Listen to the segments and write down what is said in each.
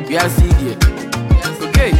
We are seeing it. Okay.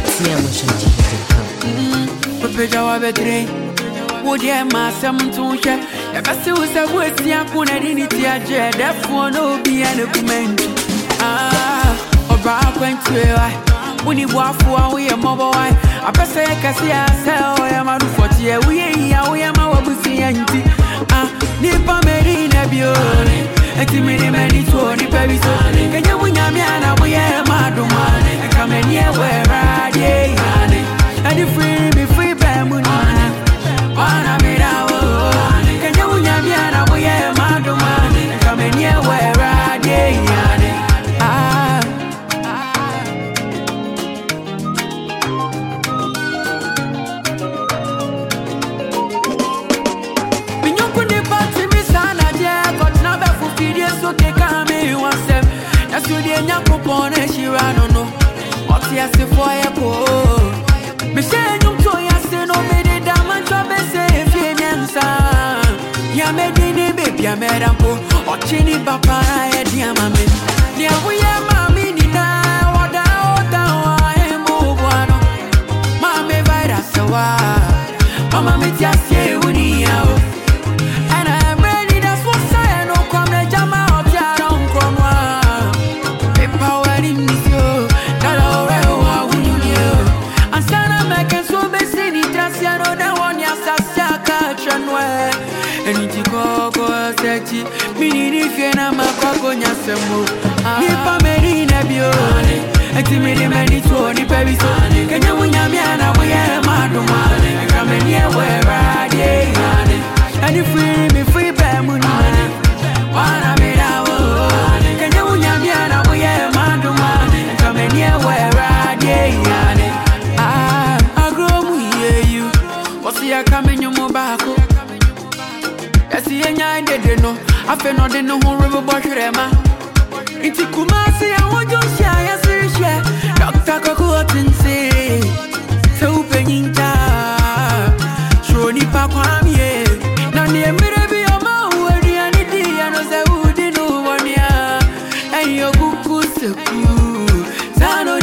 Prepare our betray. Would you mass some to share? If I see what's a word, see a puna in it, therefore, no be an document. Or back went to a when you walk for we a mobile. I pass a cassia, sell, I am out for tea. We am our pussy empty. Nipa Medina Bione, and Timmy Many to the baby son. Can you win Yamiana? We are Madumane, and come in here where I am. And you free by money. Wanna be now? Can you win Yamiana? We are Madumane, and come in here where I am. Okay, come here once. That's what they nyap upon a shirano. What's the answer for a poor? Michelle, you toy us no made it damage to be safe in Yansa. Yamedi, baby, I made a poor or chinny papa, dear mammy. Dear, we are mammy, Nina, what I am over. Mammy, by us a while. Mamma, me just say, would he out? Mini Fiena Macagonia Semo, Nipa Medina Bione, and Timmy Many to the baby son. Can you win Yamiana? We are Madumane, come in here where I am. And you free by money. Wanna be now? Can you win Yamiana? We are Madumane, come in here where I am. I grow with you. What's the coming you move back? I see a young no. I feel not in the whole river Boshrema. It's a Kumasi, I want to share. I see, Dr. Cocotin say, so Peninta, Shoni Pakwamie, Nani, maybe a man who had the entity and was a wood in Uwania, and your cuckoo, Sano